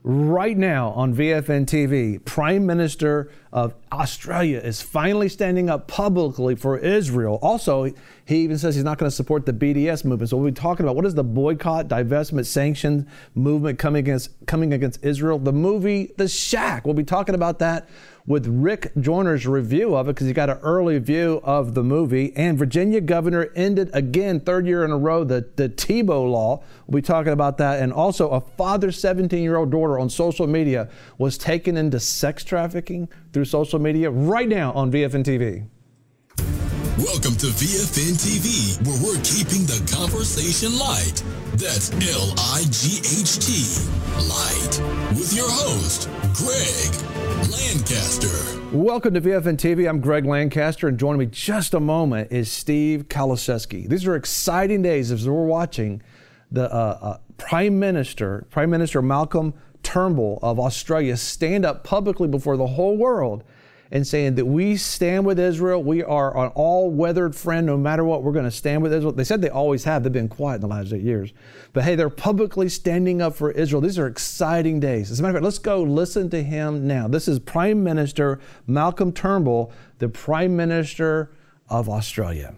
right now on VFN TV. Prime Minister of Australia is finally standing up publicly for Israel. Also, he even says he's not going to support the BDS movement. So we'll be talking about what is the boycott, divestment, sanctions movement coming against Israel. The movie The Shack. We'll be talking about that with Rick Joyner's review of it because he got an early view of the movie. And Virginia governor ended again, third year in a row, the Tebow law. We'll be talking about that. And also a father's 17-year-old daughter on social media was taken into sex trafficking through social media right now on VFN TV. Welcome to VFN TV, where we're keeping the conversation light. That's L-I-G-H-T, light. With your host, Greg Lancaster. Welcome to VFN TV. I'm Greg Lancaster, and joining me just a moment is Steve Kaliszewski. These are exciting days as we're watching the Prime Minister Malcolm Turnbull of Australia stand up publicly before the whole world and saying that we stand with Israel. We are an all-weathered friend. No matter what, we're going to stand with Israel. They said they always have. They've been quiet in the last 8 years. But hey, they're publicly standing up for Israel. These are exciting days. As a matter of fact, let's go listen to him now. This is Prime Minister Malcolm Turnbull, the Prime Minister of Australia.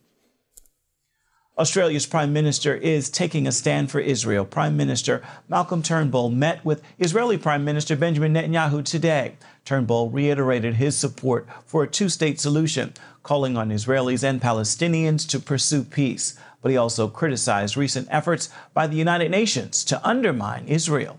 Australia's Prime Minister is taking a stand for Israel. Prime Minister Malcolm Turnbull met with Israeli Prime Minister Benjamin Netanyahu today. Turnbull reiterated his support for a two-state solution, calling on Israelis and Palestinians to pursue peace. But he also criticized recent efforts by the United Nations to undermine Israel.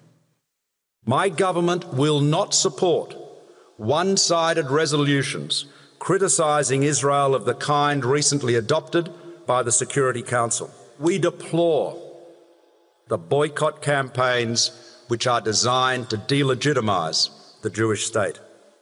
My government will not support one-sided resolutions criticizing Israel of the kind recently adopted by the Security Council. We deplore the boycott campaigns which are designed to delegitimize the Jewish state.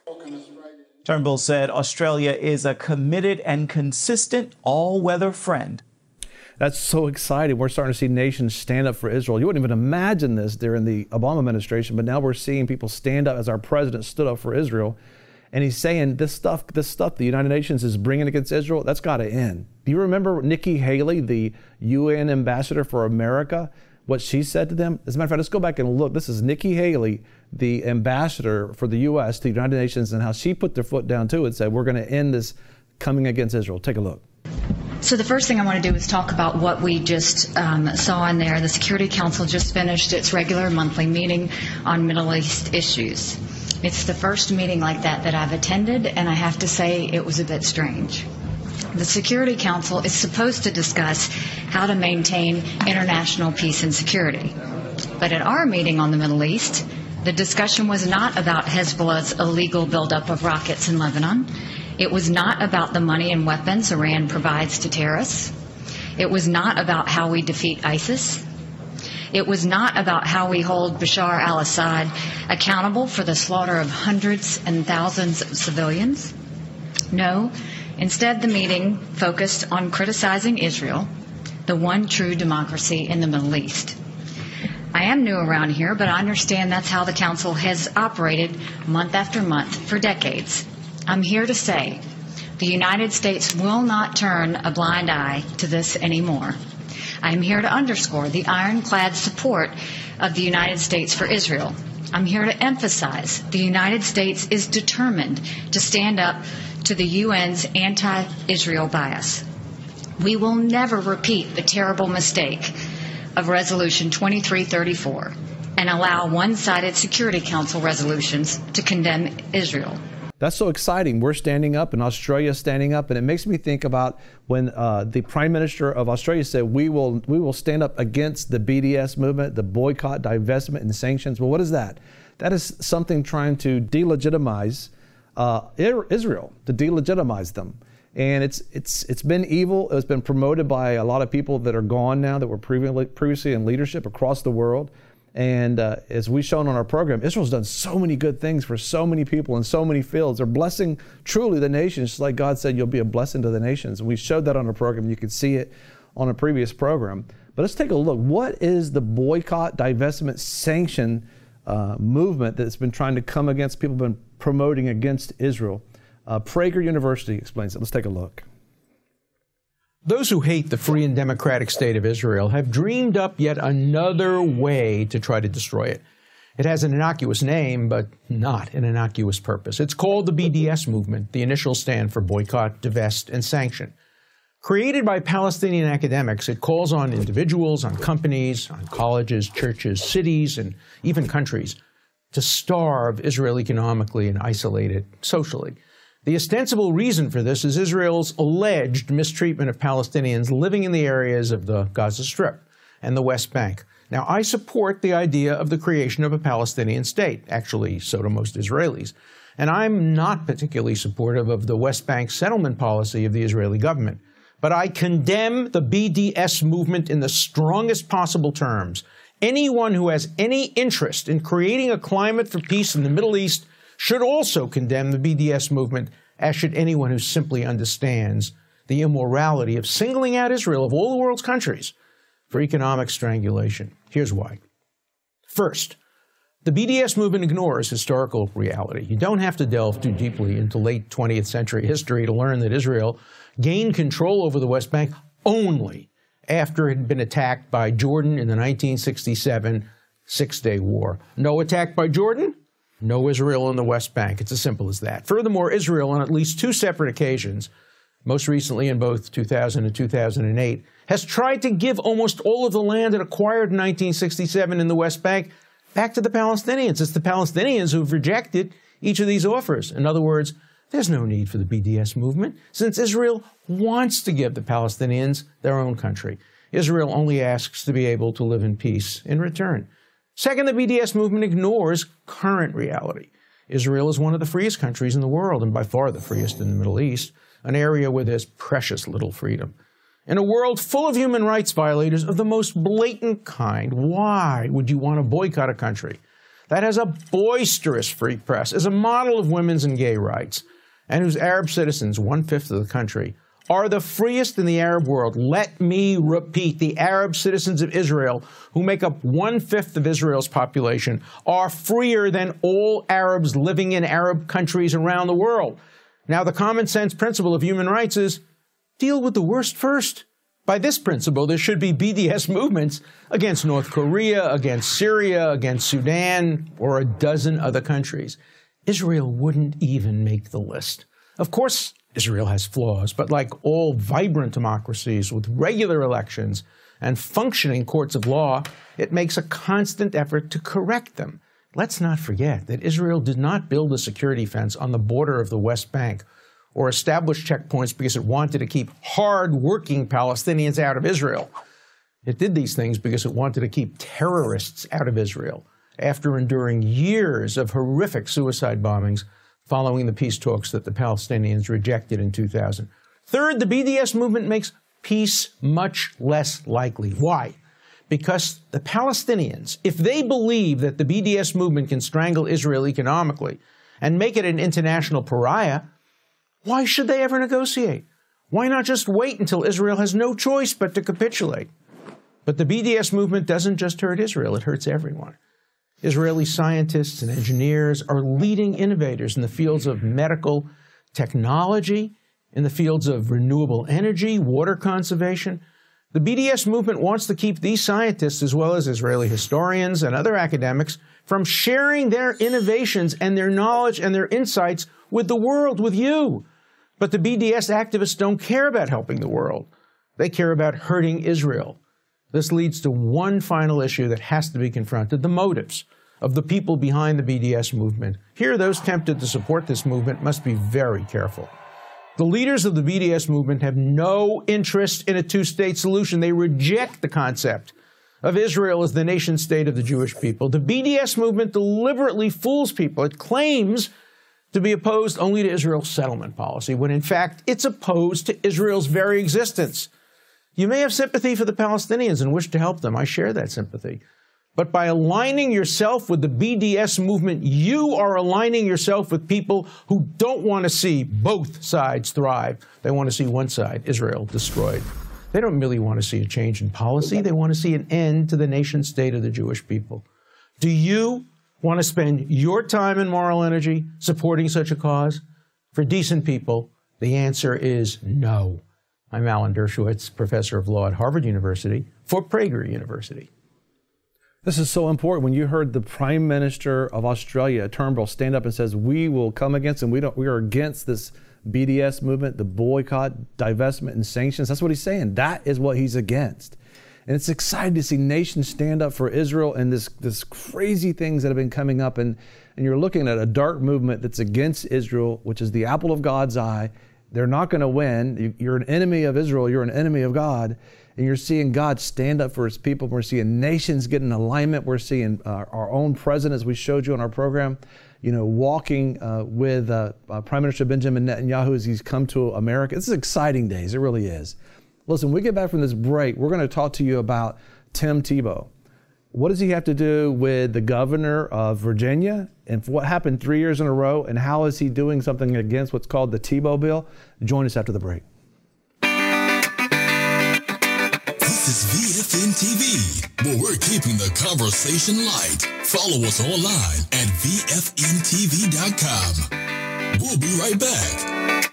Turnbull said Australia is a committed and consistent all-weather friend. That's so exciting. We're starting to see nations stand up for Israel. You wouldn't even imagine this during the Obama administration, but now we're seeing people stand up as our president stood up for Israel. And he's saying this stuff the United Nations is bringing against Israel, that's got to end. Do you remember Nikki Haley, the UN ambassador for America, what she said to them? As a matter of fact, let's go back and look. This is Nikki Haley, the ambassador for the U.S. to the United Nations, and how she put their foot down too and said, we're going to end this coming against Israel. Take a look. So the first thing I want to do is talk about what we just saw in there. The Security Council just finished its regular monthly meeting on Middle East issues. It's the first meeting like that I've attended, and I have to say it was a bit strange. The Security Council is supposed to discuss how to maintain international peace and security. But at our meeting on the Middle East, the discussion was not about Hezbollah's illegal buildup of rockets in Lebanon. It was not about the money and weapons Iran provides to terrorists. It was not about how we defeat ISIS. It was not about how we hold Bashar al-Assad accountable for the slaughter of hundreds and thousands of civilians. No, instead the meeting focused on criticizing Israel, the one true democracy in the Middle East. I am new around here, but I understand that's how the Council has operated month after month for decades. I'm here to say the United States will not turn a blind eye to this anymore. I am here to underscore the ironclad support of the United States for Israel. I'm here to emphasize the United States is determined to stand up to the UN's anti-Israel bias. We will never repeat the terrible mistake of Resolution 2334 and allow one-sided Security Council resolutions to condemn Israel. That's so exciting. We're standing up and Australia's standing up. And it makes me think about when the Prime Minister of Australia said, we will stand up against the BDS movement, the boycott, divestment, and sanctions. Well, what is that? That is something trying to delegitimize Israel, to delegitimize them. And it's been evil. It's been promoted by a lot of people that are gone now that were previously in leadership across the world. And as we've shown on our program, Israel's done so many good things for so many people in so many fields. They're blessing truly the nations, just like God said, you'll be a blessing to the nations. And we showed that on our program. You could see it on a previous program. But let's take a look. What is the boycott, divestment, sanction movement that's been trying to come against, people have been promoting against Israel? Prager University explains it. Let's take a look. Those who hate the free and democratic state of Israel have dreamed up yet another way to try to destroy it. It has an innocuous name, but not an innocuous purpose. It's called the BDS movement, the initial stand for boycott, divest, and sanction. Created by Palestinian academics, it calls on individuals, on companies, on colleges, churches, cities, and even countries to starve Israel economically and isolate it socially. The ostensible reason for this is Israel's alleged mistreatment of Palestinians living in the areas of the Gaza Strip and the West Bank. Now, I support the idea of the creation of a Palestinian state. Actually, so do most Israelis. And I'm not particularly supportive of the West Bank settlement policy of the Israeli government. But I condemn the BDS movement in the strongest possible terms. Anyone who has any interest in creating a climate for peace in the Middle East should also condemn the BDS movement, as should anyone who simply understands the immorality of singling out Israel of all the world's countries for economic strangulation. Here's why. First, the BDS movement ignores historical reality. You don't have to delve too deeply into late 20th century history to learn that Israel gained control over the West Bank only after it had been attacked by Jordan in the 1967 Six-Day War. No attack by Jordan, no Israel in the West Bank. It's as simple as that. Furthermore, Israel, on at least two separate occasions, most recently in both 2000 and 2008, has tried to give almost all of the land it acquired in 1967 in the West Bank back to the Palestinians. It's the Palestinians who've rejected each of these offers. In other words, there's no need for the BDS movement, since Israel wants to give the Palestinians their own country. Israel only asks to be able to live in peace in return. Second, the BDS movement ignores current reality. Israel is one of the freest countries in the world, and by far the freest in the Middle East, an area where there's precious little freedom. In a world full of human rights violators of the most blatant kind, why would you want to boycott a country that has a boisterous free press, is a model of women's and gay rights, and whose Arab citizens, 1/5 of the country, are the freest in the Arab world? Let me repeat, the Arab citizens of Israel, who make up 1/5 of Israel's population, are freer than all Arabs living in Arab countries around the world. Now, the common sense principle of human rights is deal with the worst first. By this principle, there should be BDS movements against North Korea, against Syria, against Sudan, or a dozen other countries. Israel wouldn't even make the list. Of course, Israel has flaws, but like all vibrant democracies with regular elections and functioning courts of law, it makes a constant effort to correct them. Let's not forget that Israel did not build a security fence on the border of the West Bank or establish checkpoints because it wanted to keep hard-working Palestinians out of Israel. It did these things because it wanted to keep terrorists out of Israel after enduring years of horrific suicide bombings following the peace talks that the Palestinians rejected in 2000. Third, the BDS movement makes peace much less likely. Why? Because the Palestinians, if they believe that the BDS movement can strangle Israel economically and make it an international pariah, why should they ever negotiate? Why not just wait until Israel has no choice but to capitulate? But the BDS movement doesn't just hurt Israel, it hurts everyone. Israeli scientists and engineers are leading innovators in the fields of medical technology, in the fields of renewable energy, water conservation. The BDS movement wants to keep these scientists, as well as Israeli historians and other academics, from sharing their innovations and their knowledge and their insights with the world, with you. But the BDS activists don't care about helping the world. They care about hurting Israel. This leads to one final issue that has to be confronted: the motives of the people behind the BDS movement. Here, those tempted to support this movement must be very careful. The leaders of the BDS movement have no interest in a two-state solution. They reject the concept of Israel as the nation-state of the Jewish people. The BDS movement deliberately fools people. It claims to be opposed only to Israel's settlement policy, when in fact it's opposed to Israel's very existence. You may have sympathy for the Palestinians and wish to help them. I share that sympathy. But by aligning yourself with the BDS movement, you are aligning yourself with people who don't want to see both sides thrive. They want to see one side, Israel, destroyed. They don't really want to see a change in policy. They want to see an end to the nation state of the Jewish people. Do you want to spend your time and moral energy supporting such a cause? For decent people, the answer is no. I'm Alan Dershowitz, professor of law at Harvard University for Prager University. This is so important. When you heard the Prime Minister of Australia, Turnbull, stand up and says, we will come against and we are against this BDS movement, the boycott, divestment, and sanctions. That's what he's saying. That is what he's against. And it's exciting to see nations stand up for Israel and this crazy things that have been coming up. And you're looking at a dark movement that's against Israel, which is the apple of God's eye. They're not going to win. You're an enemy of Israel. You're an enemy of God. And you're seeing God stand up for his people. We're seeing nations get in alignment. We're seeing our own president, as we showed you on our program, walking with Prime Minister Benjamin Netanyahu as he's come to America. This is exciting days. It really is. Listen, when we get back from this break, we're going to talk to you about Tim Tebow. What does he have to do with the governor of Virginia and what happened 3 years in a row, and how is he doing something against what's called the Tebow bill? Join us after the break. This is VFN TV, where we're keeping the conversation light. Follow us online at VFNTV.com. We'll be right back.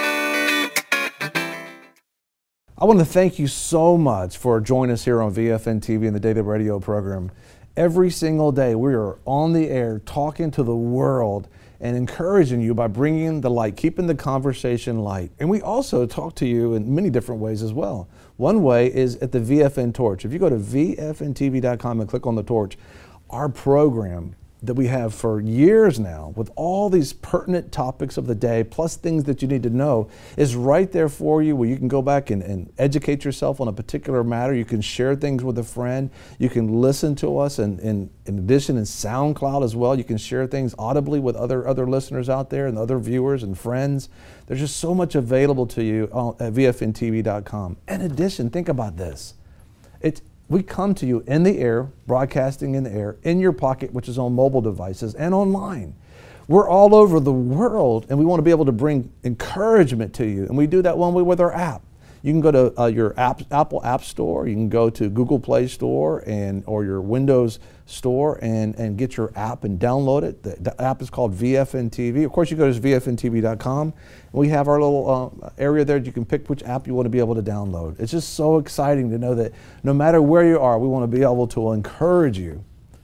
I want to thank you so much for joining us here on VFN TV and the Daily Radio program. Every single day we are on the air talking to the world and encouraging you by bringing the light, keeping the conversation light. And we also talk to you in many different ways as well. One way is at the VFN Torch. If you go to VFNTV.com and click on the torch, our program that we have for years now with all these pertinent topics of the day, plus things that you need to know, is right there for you, where you can go back and educate yourself on a particular matter. You can share things with a friend. You can listen to us, and in addition in SoundCloud as well. You can share things audibly with other listeners out there and other viewers and friends. There's just so much available to you at VFNTV.com. In addition, think about this. We come to you in the air, broadcasting in the air, in your pocket, which is on mobile devices, and online. We're all over the world, and we want to be able to bring encouragement to you. And we do that one way with our app. You can go to your Apple App Store. You can go to Google Play Store or your Windows Store and get your app and download it. The app is called VFN TV. Of course, you go to VFNTV.com. We have our little area there. You can pick which app you want to be able to download. It's just so exciting to know that no matter where you are, we want to be able to encourage you.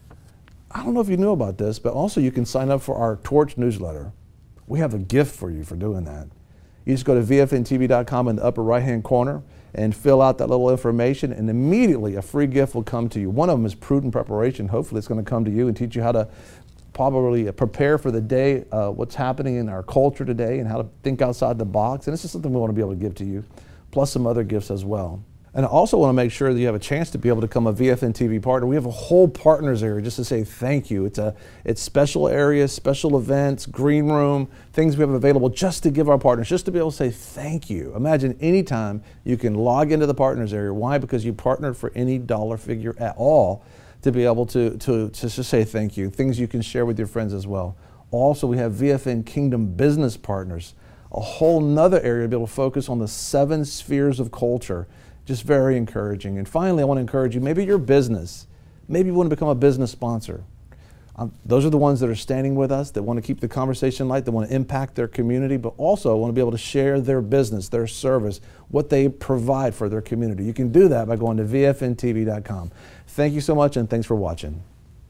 I don't know if you knew about this, but also you can sign up for our Torch newsletter. We have a gift for you for doing that. You just go to VFNTV.com in the upper right-hand corner and fill out that little information, and immediately a free gift will come to you. One of them is Prudent Preparation. Hopefully it's going to come to you and teach you how to probably prepare for the day, what's happening in our culture today, and how to think outside the box. And this is something we want to be able to give to you, plus some other gifts as well. And I also want to make sure that you have a chance to be able to become a VFN TV partner. We have a whole partners area just to say thank you. It's special areas, special events, green room, things we have available just to give our partners, just to be able to say thank you. Imagine anytime you can log into the partners area. Why? Because you partnered for any dollar figure at all to be able to just say thank you. Things you can share with your friends as well. Also, we have VFN Kingdom Business Partners, a whole nother area to be able to focus on the 7 spheres of culture. Just very encouraging. And finally, I want to encourage you, maybe your business, maybe you want to become a business sponsor. Those are the ones that are standing with us, that want to keep the conversation light, that want to impact their community, but also want to be able to share their business, their service, what they provide for their community. You can do that by going to VFNTV.com. Thank you so much, and thanks for watching.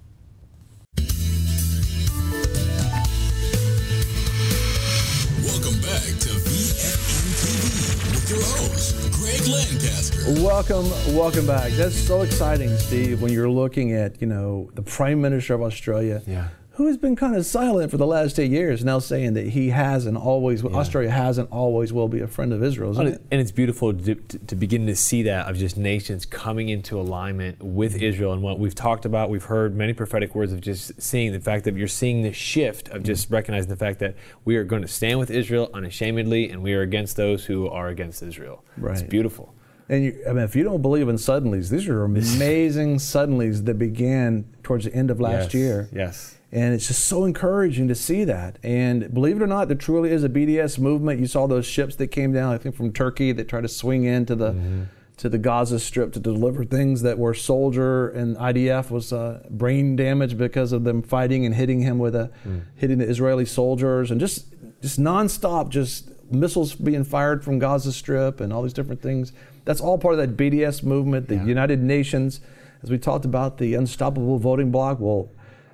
Welcome back to VFN TV with your host, Greg Lancaster. Welcome back. That's so exciting, Steve, when you're looking at, the Prime Minister of Australia, who has been kind of silent for the last 8 years, now saying that he hasn't always, Australia hasn't always will be a friend of Israel, isn't it? And it's beautiful to begin to see that, of just nations coming into alignment with Israel. And what we've talked about, we've heard many prophetic words of just seeing the fact that you're seeing the shift of just recognizing the fact that we are going to stand with Israel unashamedly, and we are against those who are against Israel. Right. It's beautiful. And if you don't believe in suddenlies, these are amazing suddenlies that began towards the end of last year. Yes. And it's just so encouraging to see that. And believe it or not, there truly is a BDS movement. You saw those ships that came down, I think from Turkey, that tried to swing into the Gaza Strip to deliver things that were soldier, and IDF was brain damaged because of them fighting and hitting him with hitting the Israeli soldiers, and just nonstop, just missiles being fired from Gaza Strip and all these different things. That's all part of that BDS movement, the United Nations. as we talked about the unstoppable voting bloc, well,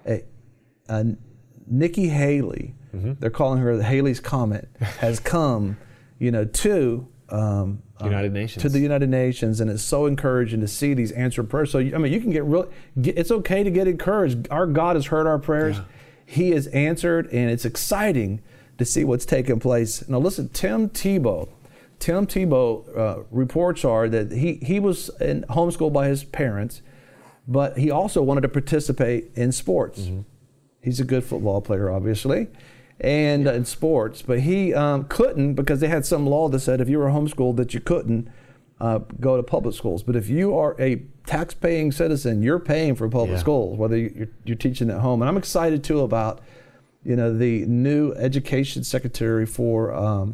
Nikki Haley, they're calling her Haley's Comet, has come, to United Nations. To the United Nations, and it's so encouraging to see these answered prayers. So, you can it's okay to get encouraged. Our God has heard our prayers. Yeah. He has answered, and it's exciting to see what's taking place. Now, listen, Tim Tebow, reports are that he was homeschooled by his parents, but he also wanted to participate in sports. Mm-hmm. He's a good football player, obviously, and in sports, but he couldn't because they had some law that said if you were homeschooled that you couldn't go to public schools. But if you are a tax-paying citizen, you're paying for public schools, whether you're teaching at home. And I'm excited too about the new education secretary for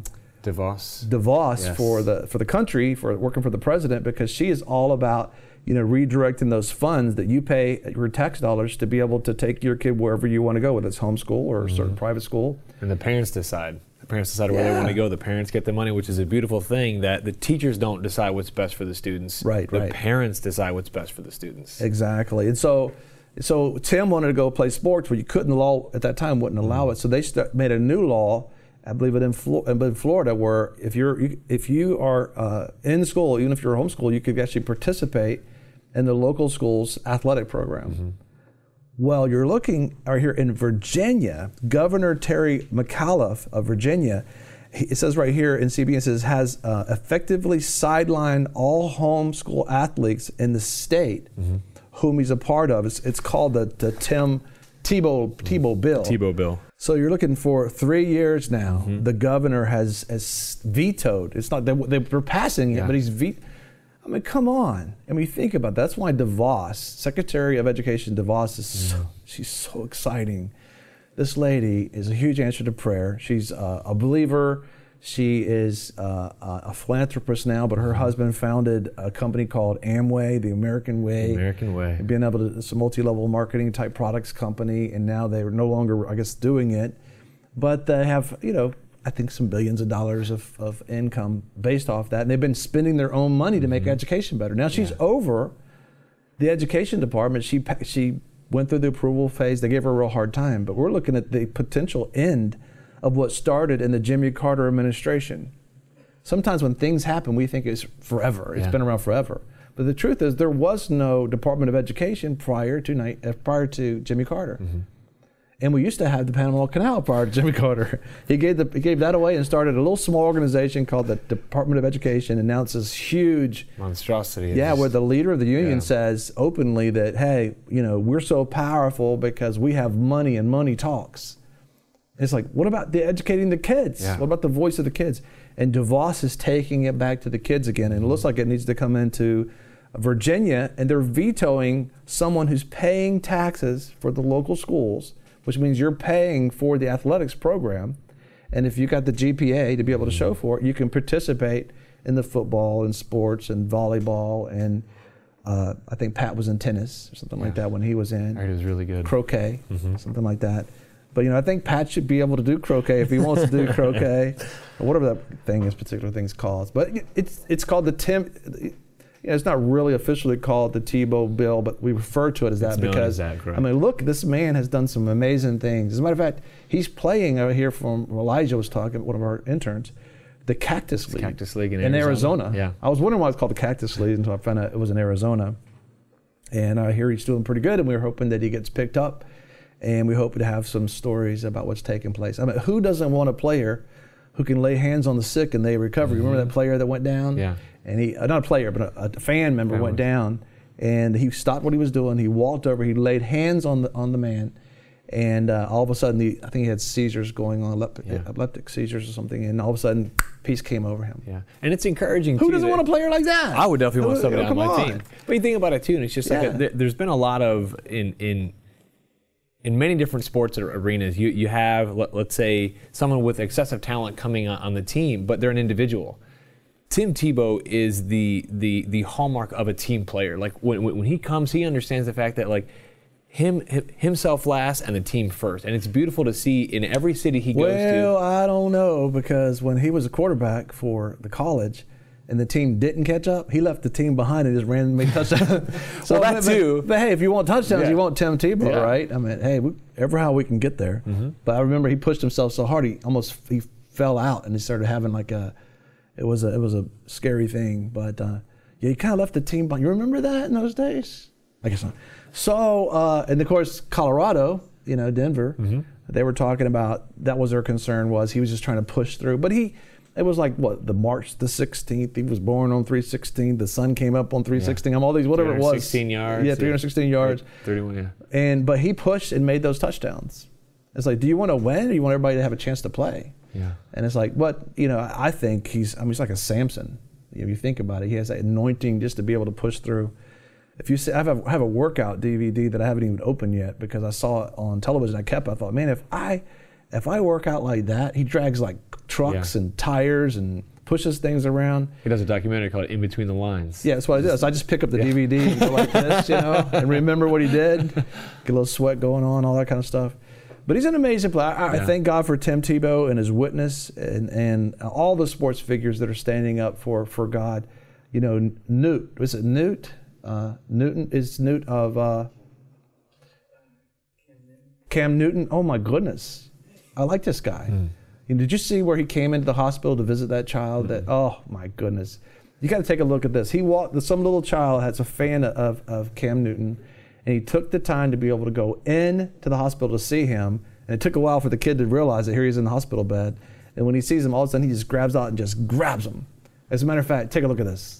DeVos for the country, for working for the president, because she is all about redirecting those funds that you pay your tax dollars to be able to take your kid wherever you want to go, whether it's homeschool or a certain private school. And the parents decide. The parents decide where they want to go. The parents get the money, which is a beautiful thing, that the teachers don't decide what's best for the students. Right. The parents decide what's best for the students. Exactly. And so Tim wanted to go play sports, but you couldn't. The law at that time wouldn't allow it. So they made a new law, I believe in Florida, where if you are in school, even if you're homeschooled, you could actually participate in the local school's athletic program. Mm-hmm. Well, you're looking right here in Virginia, Governor Terry McAuliffe of Virginia, it says right here in CBN, it says, has effectively sidelined all homeschool athletes in the state whom he's a part of. It's called the Tim Tebow bill. Tebow bill. So you're looking for 3 years now. The governor has vetoed. It's not they're passing it, but he's vetoed. I mean, come on. I mean, think about that. That's why DeVos, Secretary of Education DeVos, she's so exciting. This lady is a huge answer to prayer. She's a believer. She is a philanthropist now, but her husband founded a company called Amway, the American Way. Being able to, it's a multi-level marketing type products company, and now they're no longer, I guess, doing it. But they have, I think some billions of dollars of income based off that. And they've been spending their own money to make education better. Now she's over the education department. She went through the approval phase. They gave her a real hard time. But we're looking at the potential end of what started in the Jimmy Carter administration. Sometimes when things happen, we think it's forever. It's been around forever. But the truth is there was no Department of Education prior to Jimmy Carter. And we used to have the Panama Canal prior to Jimmy Carter. He gave that away and started a little small organization called the Department of Education, and now it's this huge monstrosity. Where the leader of the union says openly that, hey, we're so powerful because we have money and money talks. It's like, what about educating the kids? What about the voice of the kids? And DeVos is taking it back to the kids again, and it looks like it needs to come into Virginia, and they're vetoing someone who's paying taxes for the local schools, which means you're paying for the athletics program. And if you got the GPA to be able to show for it, you can participate in the football and sports and volleyball. And I think Pat was in tennis or something like that when he was in. He was really good. Croquet, something like that. But I think Pat should be able to do croquet if he wants to do croquet, or whatever that particular thing's called. But it's called the Tim. It's not really officially called the Tebow bill, but we refer to it as that because, look, this man has done some amazing things. As a matter of fact, he's playing over here from, Elijah was talking, one of our interns, the Cactus League. Cactus League in Arizona. Yeah. I was wondering why it's called the Cactus League until I found out it was in Arizona. And I hear he's doing pretty good, and we're hoping that he gets picked up, and we hope to have some stories about what's taking place. Who doesn't want a player who can lay hands on the sick and they recover? You remember that player that went down? Yeah. And he, not a player, but a fan member went down, and he stopped what he was doing. He walked over, he laid hands on the man, and all of a sudden, I think he had seizures going on, epileptic seizures or something, and all of a sudden, peace came over him. Yeah, and it's encouraging. Who doesn't want a player like that? I would definitely want somebody on my team. But you think about it too, and it's just like there's been a lot of in many different sports arenas. You have, let's say, someone with excessive talent coming on the team, but they're an individual. Tim Tebow is the hallmark of a team player. Like when he comes, he understands the fact that himself last and the team first. And it's beautiful to see in every city he goes to. Well, I don't know, because when he was a quarterback for the college, and the team didn't catch up, he left the team behind and just ran and made touchdowns. So that too. But hey, if you want touchdowns, Yeah. you want Tim Tebow, Yeah. right? I mean, hey, ever how we can get there. But I remember he pushed himself so hard he fell out and he started having like it was a scary thing. But yeah, he kind of left the team behind. You remember that in those days? I guess not. So and of course Colorado, Denver, they were talking about that was their concern was he was just trying to push through, but it was like what, the March the 16th. He was born on 3/16. The sun came up on 3/16. All these, whatever it was. 316 yards. Yeah, 316 yards. 31, yeah. But he pushed and made those touchdowns. It's like, do you want to win or do you want everybody to have a chance to play? Yeah. And it's like, I think he's like a Samson. If you think about it, he has that anointing just to be able to push through. If you see, I have a workout DVD that I haven't even opened yet because I saw it on television. I thought, man, if I work out like that, he drags like trucks and tires and pushes things around. He does a documentary called In Between the Lines. Yeah, that's what I do. So I just pick up the DVD and go like this, and remember what he did. Get a little sweat going on, all that kind of stuff. But he's an amazing player. I thank God for Tim Tebow and his witness and all the sports figures that are standing up for God. Newt, was it Newt? Newton is Newt of Cam Newton. Oh my goodness, I like this guy. Did you see where he came into the hospital to visit that child? Oh my goodness, you got to take a look at this. He walked. Some little child that's a fan of Cam Newton, and he took the time to be able to go in to the hospital to see him. And it took a while for the kid to realize that here he's in the hospital bed. And when he sees him, all of a sudden he just grabs out and just grabs him. As a matter of fact, take a look at this.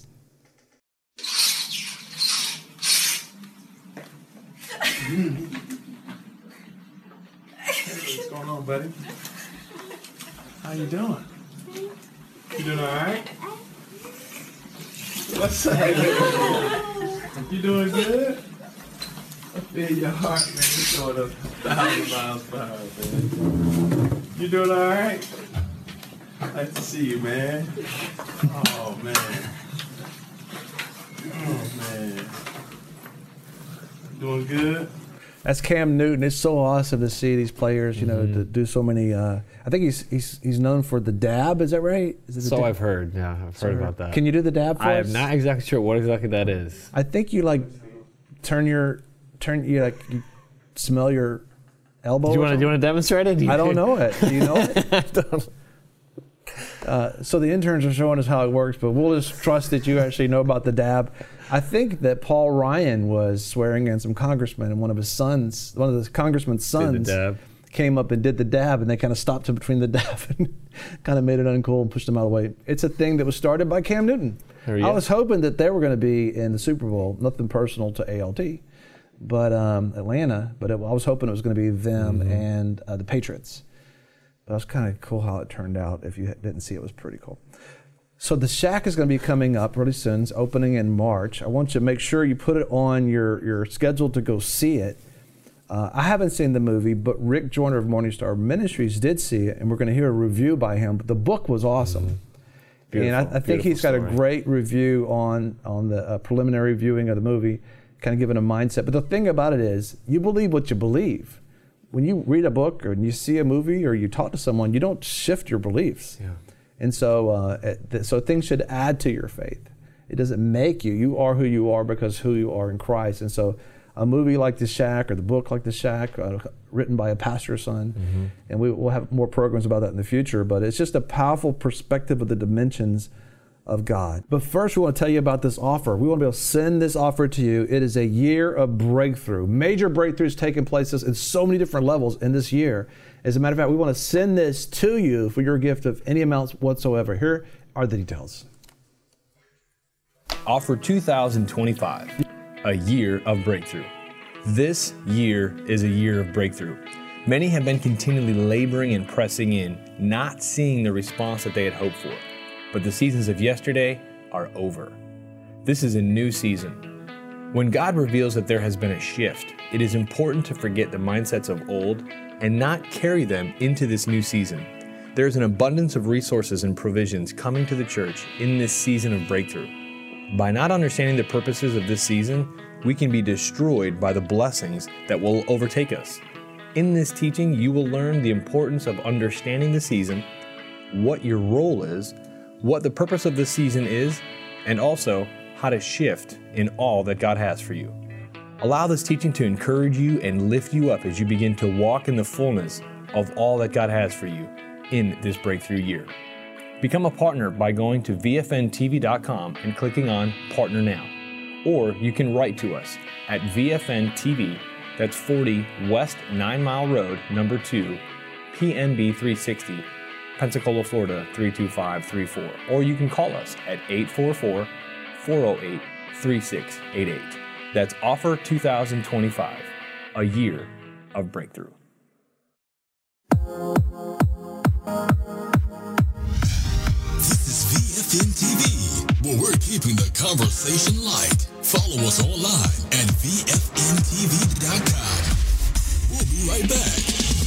What's going on, buddy? How you doing? You doing all right? What's up? You doing good? I feel your heart, man. You're going 1,000 miles per hour, man. You doing all right? Nice to see you, man. Oh, man. Oh, man. Doing good? That's Cam Newton. It's so awesome to see these players, to do so many. I think he's known for the dab. Is that right? So I've heard. Yeah, I've heard about that. Can you do the dab for us? I am not exactly sure what exactly that is. I think you you smell your elbow. Do you want to demonstrate it? I don't know it. Do you know it? I don't. So the interns are showing us how it works, but we'll just trust that you actually know about the dab. I think that Paul Ryan was swearing in some congressman, and one of the congressman's sons came up and did the dab, and they kind of stopped him between the dab and kind of made it uncool and pushed him out of the way. It's a thing that was started by Cam Newton. I was hoping that they were going to be in the Super Bowl, nothing personal to ALT, but Atlanta, but I was hoping it was going to be them and the Patriots. But it was kind of cool how it turned out. If you didn't see it, it was pretty cool. So the Shack is going to be coming up really soon. It's opening in March. I want you to make sure you put it on your schedule to go see it. I haven't seen the movie, but Rick Joyner of Morning Star Ministries did see it, and we're going to hear a review by him. But the book was awesome. And I think he's got a great review on the preliminary viewing of the movie, kind of giving a mindset. But the thing about it is, you believe what you believe. When you read a book or you see a movie or you talk to someone, you don't shift your beliefs. Yeah. And so so things should add to your faith. It doesn't make you. You are who you are because who you are in Christ. And so a movie like The Shack or the book like The Shack, written by a pastor's son, and we'll have more programs about that in the future, but it's just a powerful perspective of the dimensions of God. But first, we want to tell you about this offer. We want to be able to send this offer to you. It is a year of breakthrough. Major breakthroughs taking place in so many different levels in this year. As a matter of fact, we want to send this to you for your gift of any amounts whatsoever. Here are the details. Offer 2025, a year of breakthrough. This year is a year of breakthrough. Many have been continually laboring and pressing in, not seeing the response that they had hoped for. But the seasons of yesterday are over. This is a new season. When God reveals that there has been a shift, it is important to forget the mindsets of old and not carry them into this new season. There is an abundance of resources and provisions coming to the church in this season of breakthrough. By not understanding the purposes of this season, we can be destroyed by the blessings that will overtake us. In this teaching, you will learn the importance of understanding the season, what your role is, what the purpose of this season is, and also how to shift in all that God has for you. Allow this teaching to encourage you and lift you up as you begin to walk in the fullness of all that God has for you in this breakthrough year. Become a partner by going to vfntv.com and clicking on Partner Now. Or you can write to us at VFN TV, that's 40 West 9 Mile Road, number 2, PNB 360, Pensacola, Florida 32534. Or you can call us at 844-408-3688. That's Offer 2025, a year of breakthrough. This is VFN TV, where we're keeping the conversation light. Follow us online at VFNTV.com. We'll be right back.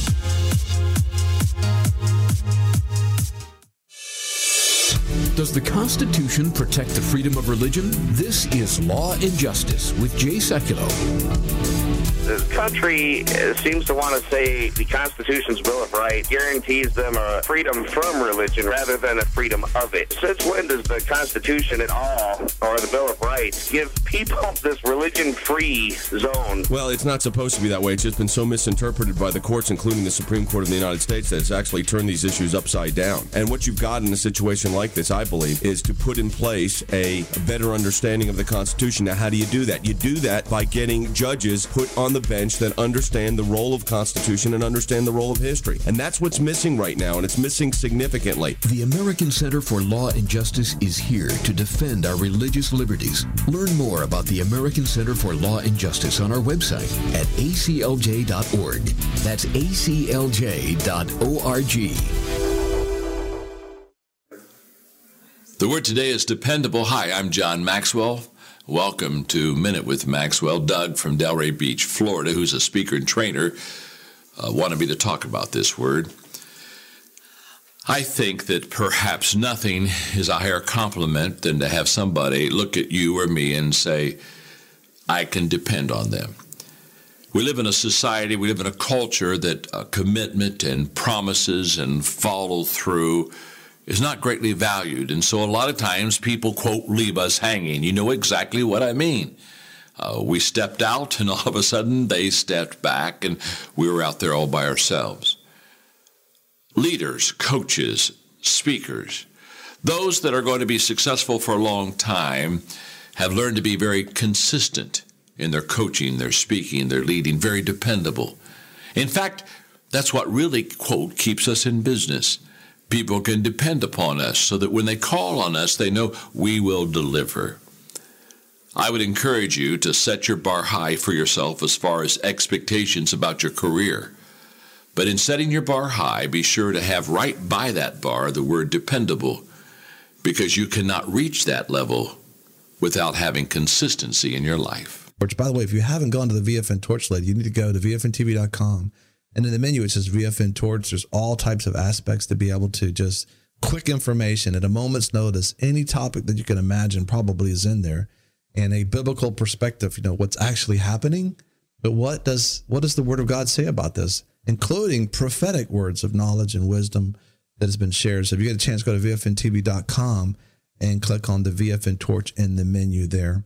Does the Constitution protect the freedom of religion? This is Law and Justice with Jay Sekulow. The country seems to want to say the Constitution's Bill of Rights guarantees them a freedom from religion rather than a freedom of it. Since when does the Constitution at all, or the Bill of Rights, give people this religion-free zone? Well, it's not supposed to be that way. It's just been so misinterpreted by the courts, including the Supreme Court of the United States, that it's actually turned these issues upside down. And what you've got in a situation like this, I believe, is to put in place a better understanding of the Constitution. Now, how do you do that? You do that by getting judges put on the bench that understand the role of Constitution and understand the role of history. And that's what's missing right now, and it's missing significantly. The American Center for Law and Justice is here to defend our religious liberties. Learn more about the American Center for Law and Justice on our website at aclj.org. That's aclj.org. The word today is dependable. Hi, I'm John Maxwell. Welcome to Minute with Maxwell. Doug from Delray Beach, Florida, who's a speaker and trainer, wanted me to talk about this word. I think that perhaps nothing is a higher compliment than to have somebody look at you or me and say, I can depend on them. We live in a society, we live in a culture that commitment and promises and follow through is not greatly valued. And so a lot of times people, quote, leave us hanging. You know exactly what I mean. We stepped out and all of a sudden they stepped back and we were out there all by ourselves. Leaders, coaches, speakers, those that are going to be successful for a long time have learned to be very consistent in their coaching, their speaking, their leading, very dependable. In fact, that's what really, quote, keeps us in business. People can depend upon us so that when they call on us, they know we will deliver. I would encourage you to set your bar high for yourself as far as expectations about your career. But in setting your bar high, be sure to have right by that bar the word dependable, because you cannot reach that level without having consistency in your life. Which, by the way, if you haven't gone to the VFN Torch lately, you need to go to VFNTV.com. And in the menu, it says VFN Torch. There's all types of aspects to be able to just quick information at a moment's notice. Any topic that you can imagine probably is in there. And a biblical perspective, you know, what's actually happening. But what does the Word of God say about this, including prophetic words of knowledge and wisdom that has been shared. So if you get a chance, go to VFNTV.com and click on the VFN Torch in the menu there.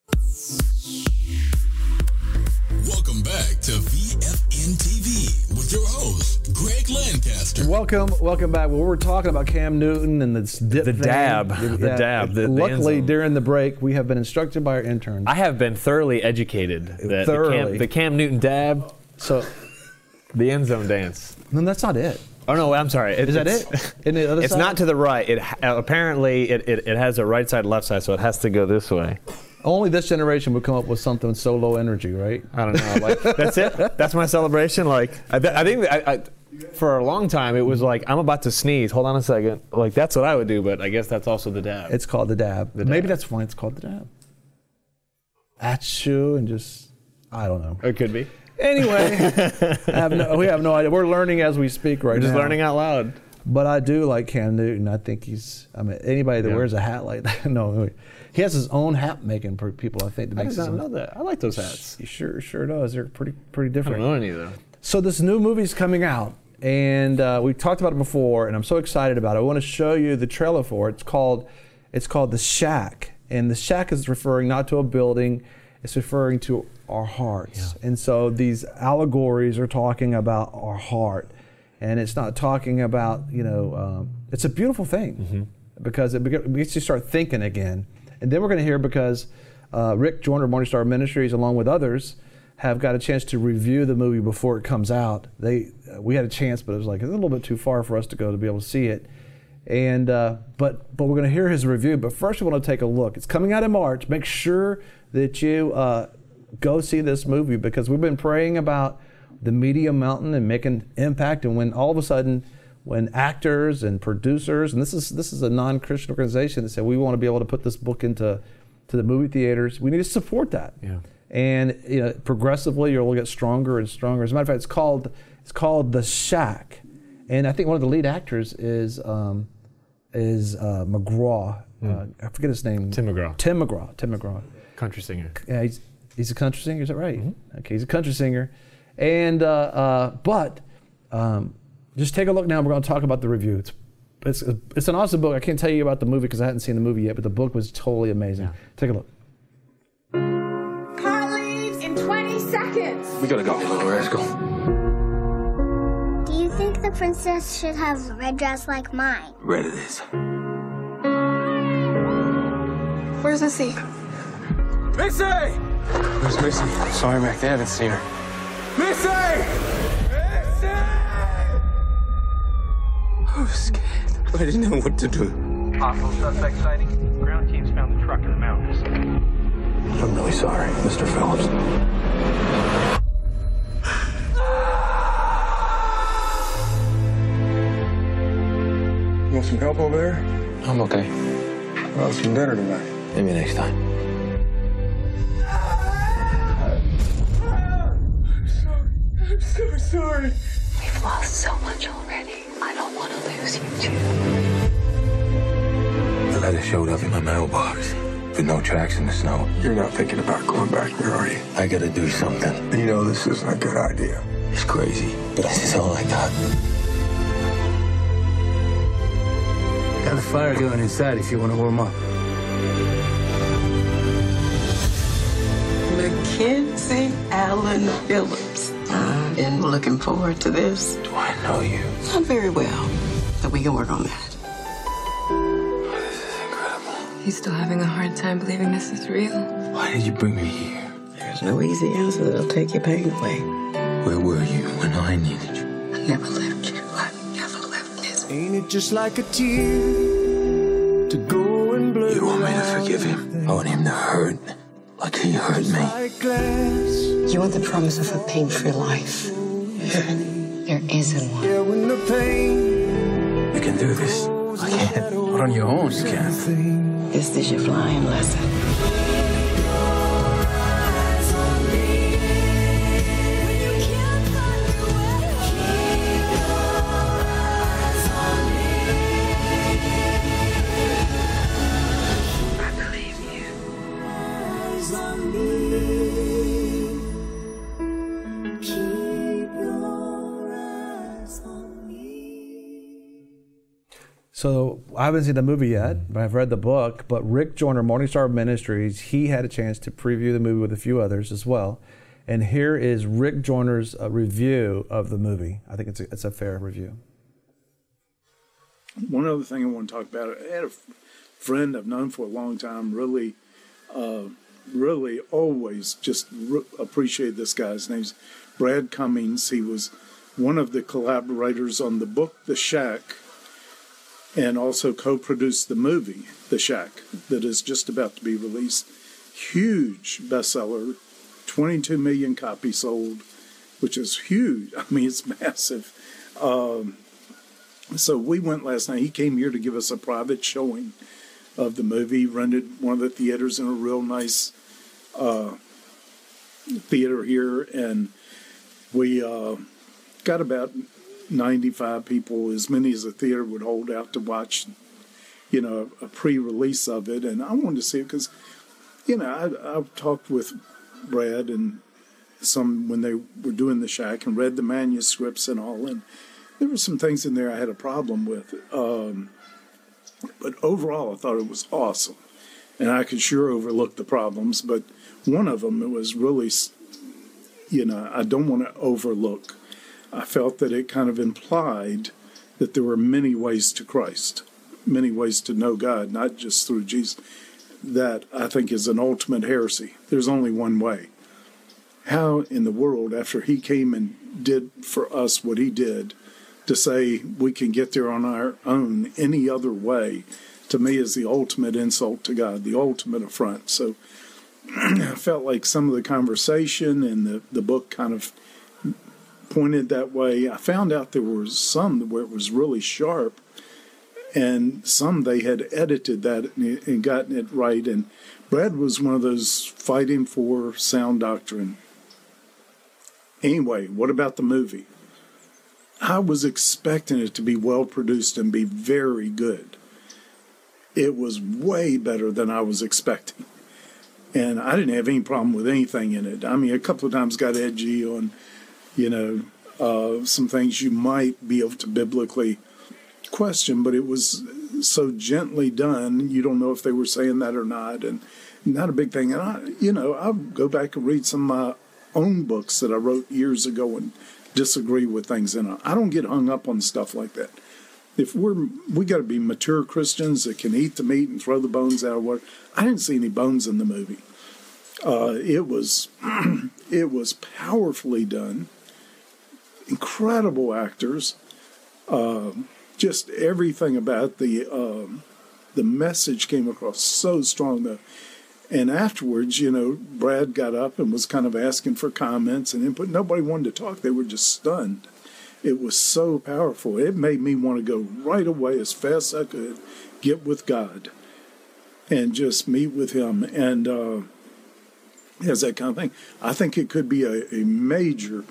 Welcome back to VFN TV with your host, Greg Lancaster. Welcome back. Well, we're talking about Cam Newton and the dab. Luckily, during the break, we have been instructed by our interns. I have been thoroughly educated that the Cam Newton dab, so the end zone dance. No, that's not it. Oh no, I'm sorry. Is that it? It's not to the right. Apparently it has a right side, left side, so it has to go this way. Only this generation would come up with something so low energy, right? I don't know. Like, that's it. That's my celebration. Like I think for a long time it was like, I'm about to sneeze. Hold on a second. Like that's what I would do, but I guess that's also the dab. It's called the dab. Maybe that's why it's called the dab. Achoo, and just I don't know. It could be. Anyway, we have no idea. We're learning as we speak right now. We're just learning out loud. But I do like Cam Newton. I think anybody that wears a hat like that, no. He has his own hat making for people, I think. I did not know that. I like those hats. He sure does. They're pretty different. I don't know any though. So this new movie's coming out, and we've talked about it before, and I'm so excited about it. I want to show you the trailer for it. It's called The Shack, and The Shack is referring not to a building, it's referring to our hearts. And so these allegories are talking about our heart, and it's not talking about, it's a beautiful thing because it makes you start thinking again. And then we're going to hear, because Rick Joyner of Morning Star Ministries, along with others, have got a chance to review the movie before it comes out. We had a chance, but it was like a little bit too far for us to go to be able to see it. And but we're going to hear his review. But first, we want to take a look. It's coming out in March. Make sure that you go see this movie, because we've been praying about the Media Mountain and making impact. And when all of a sudden, when actors and producers, and this is a non-Christian organization that said we want to be able to put this book into the movie theaters, we need to support that. Yeah. And progressively, you'll get stronger and stronger. As a matter of fact, it's called The Shack, and I think one of the lead actors is McGraw. I forget his name. Tim McGraw. Country singer. Yeah, he's a country singer. Is that right? Okay, he's a country singer, and but just take a look now. We're going to talk about the review. It's an awesome book. I can't tell you about the movie because I hadn't seen the movie yet, but the book was totally amazing. Yeah. Take a look. In 20 seconds. We gotta go, you little rascal. Do you think the princess should have a red dress like mine? Red it is. Where's Missy? Missy! Where's Missy? Sorry, Mac, they haven't seen her. Missy! Missy! I was scared. I didn't know what to do. Possible suspect sighting. Ground teams found the truck in the mountains. I'm really sorry, Mr. Phillips. You want some help over there? I'm okay. I'll have some dinner tonight. Maybe next time. I'm so sorry. We've lost so much already. I don't want to lose you too. The letter showed up in my mailbox. With no tracks in the snow. You're not thinking about going back there, are you? I gotta do something. You know this isn't a good idea. It's crazy, but this is all I got. Got a fire going inside if you want to warm up. Mackenzie Allen Phillips. I've been looking forward to this. Do I know you? Not very well, but we can work on that. He's still having a hard time believing this is real. Why did you bring me here? There's no easy answer that'll take your pain away. Where were you when I needed you? I never left you. I never left this. Ain't it just like a tear to go and blur? You want me to forgive him? I want him to hurt like he hurt me. You want the promise of a pain-free life. There isn't one. You can do this. I can't. But on your own, you can. This is your flying lesson. I believe you. So I haven't seen the movie yet, but I've read the book. But Rick Joyner, Morning Star Ministries, he had a chance to preview the movie with a few others as well. And here is Rick Joyner's review of the movie. I think it's a fair review. One other thing I want to talk about, I had a friend I've known for a long time, really always just appreciate this guy. His name's Brad Cummings. He was one of the collaborators on the book, The Shack, and also co-produced the movie, The Shack, that is just about to be released. Huge bestseller, 22 million copies sold, which is huge. I mean, it's massive. So we went last night. He came here to give us a private showing of the movie, rented one of the theaters in a real nice theater here, and we got about 95 people, as many as the theater would hold out to watch, a pre-release of it. And I wanted to see it because, I've talked with Brad and some when they were doing The Shack and read the manuscripts and all. And there were some things in there I had a problem with. But overall, I thought it was awesome. And I could sure overlook the problems, but one of them, it was really, I don't want to overlook. I felt that it kind of implied that there were many ways to Christ, many ways to know God, not just through Jesus. That, I think, is an ultimate heresy. There's only one way. How in the world, after he came and did for us what he did, to say we can get there on our own any other way, to me is the ultimate insult to God, the ultimate affront. So I felt like some of the conversation and the book kind of pointed that way. I found out there was some where it was really sharp, and some they had edited that and gotten it right. And Brad was one of those fighting for sound doctrine. Anyway, what about the movie? I was expecting it to be well produced and be very good. It was way better than I was expecting. And I didn't have any problem with anything in it. I mean, a couple of times got edgy on, some things you might be able to biblically question, but it was so gently done, you don't know if they were saying that or not, and not a big thing. And I'll go back and read some of my own books that I wrote years ago and disagree with things in it. I don't get hung up on stuff like that. If we got to be mature Christians that can eat the meat and throw the bones out of water. I didn't see any bones in the movie. It was powerfully done. Incredible actors. Just everything about the message came across so strong. And afterwards, Brad got up and was kind of asking for comments and input. Nobody wanted to talk. They were just stunned. It was so powerful. It made me want to go right away as fast as I could, get with God, and just meet with him. And as that kind of thing, I think it could be a major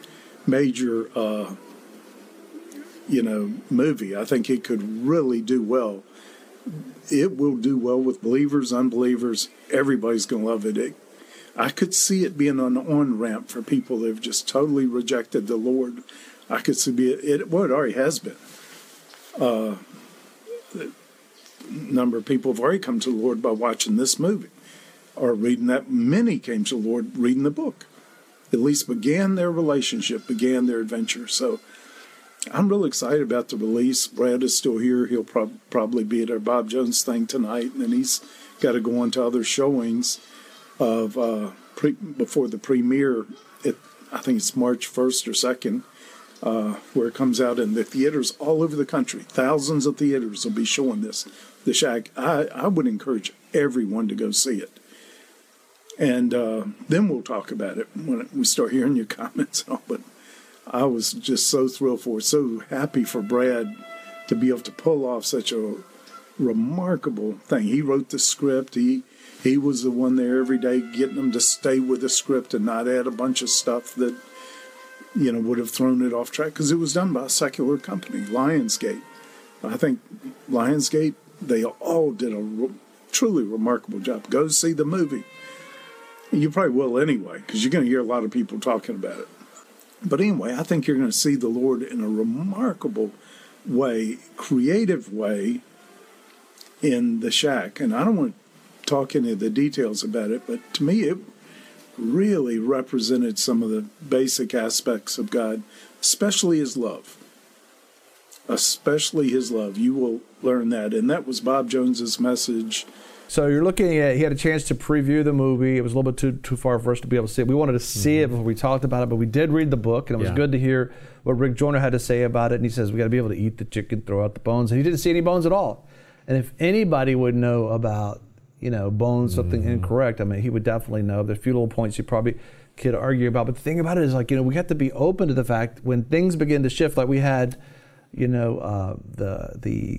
movie. I think it could really do well. It will do well with believers, unbelievers. Everybody's going to love it. I could see it being an on-ramp for people that have just totally rejected the Lord. I could see it already has been. The number of people have already come to the Lord by watching this movie or reading that. Many came to the Lord reading the book. At least began their relationship, began their adventure. So I'm really excited about the release. Brad is still here. He'll probably be at our Bob Jones thing tonight, and then he's got to go on to other showings of before the premiere. I think it's March 1st or 2nd, where it comes out in the theaters all over the country. Thousands of theaters will be showing this. The Shack. I would encourage everyone to go see it. And then we'll talk about it when we start hearing your comments and all. But I was just so thrilled for it, so happy for Brad to be able to pull off such a remarkable thing. He wrote the script. He was the one there every day getting them to stay with the script and not add a bunch of stuff that, would have thrown it off track, because it was done by a secular company, Lionsgate. I think Lionsgate, they all did a truly remarkable job. Go see the movie. You probably will anyway, because you're going to hear a lot of people talking about it. But anyway, I think you're going to see the Lord in a remarkable way, creative way, in The Shack. And I don't want to talk any of the details about it, but to me it really represented some of the basic aspects of God, especially his love. Especially his love. You will learn that. And that was Bob Jones's message. So you're looking at, he had a chance to preview the movie. It was a little bit too far for us to be able to see it. We wanted to see it before we talked about it, but we did read the book, and it was good to hear what Rick Joyner had to say about it. And he says, we got to be able to eat the chicken, throw out the bones. And he didn't see any bones at all. And if anybody would know about, bones, something incorrect, I mean, he would definitely know. There's a few little points you probably could argue about. But the thing about it is, we have to be open to the fact when things begin to shift, like we had, the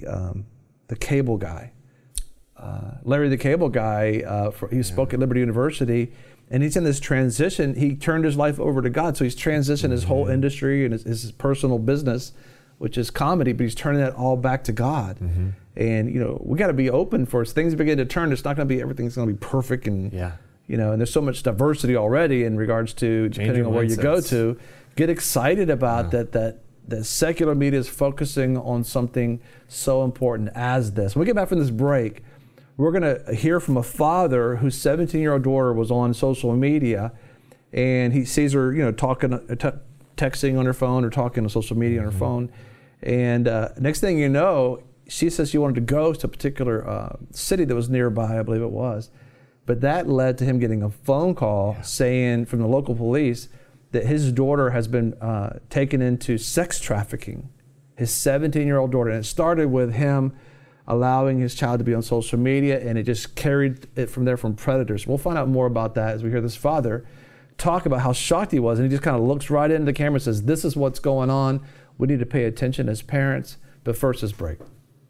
cable guy. Larry the Cable Guy, he spoke at Liberty University, and he's in this transition. He turned his life over to God, so he's transitioned his whole industry and his personal business, which is comedy, but he's turning that all back to God. And, we got to be open for as things begin to turn. It's not going to be, everything's going to be perfect, and, and there's so much diversity already in regards to, depending on where you go to, get excited about that that secular media is focusing on something so important as this. When we get back from this break, we're going to hear from a father whose 17-year-old daughter was on social media, and he sees her, talking, texting on her phone or talking on social media on her phone. And next thing you know, she says she wanted to go to a particular city that was nearby, I believe it was. But that led to him getting a phone call saying from the local police that his daughter has been taken into sex trafficking, his 17-year-old daughter. And it started with him allowing his child to be on social media, and it just carried it from there from predators. We'll find out more about that as we hear this father talk about how shocked he was. And he just kind of looks right into the camera and says, this is what's going on. We need to pay attention as parents. But first, this break.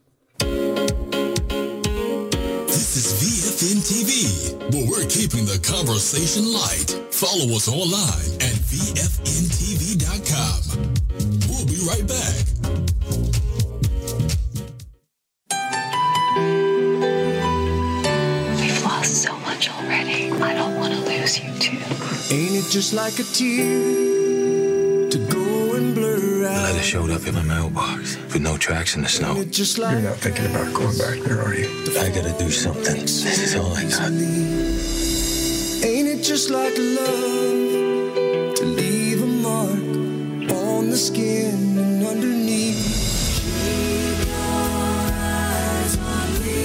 This is VFN TV, where we're keeping the conversation light. Follow us online at VFNTV.com. We'll be right back. We've lost so much already. I don't want to lose you too. Ain't it just like a tear to go and blur out? A letter showed up in my mailbox with no tracks in the snow. You're not thinking about going back there, are you? I gotta do something. This is all I got. Ain't it just like love to leave a mark on the skin and underneath? Keep your eyes on me.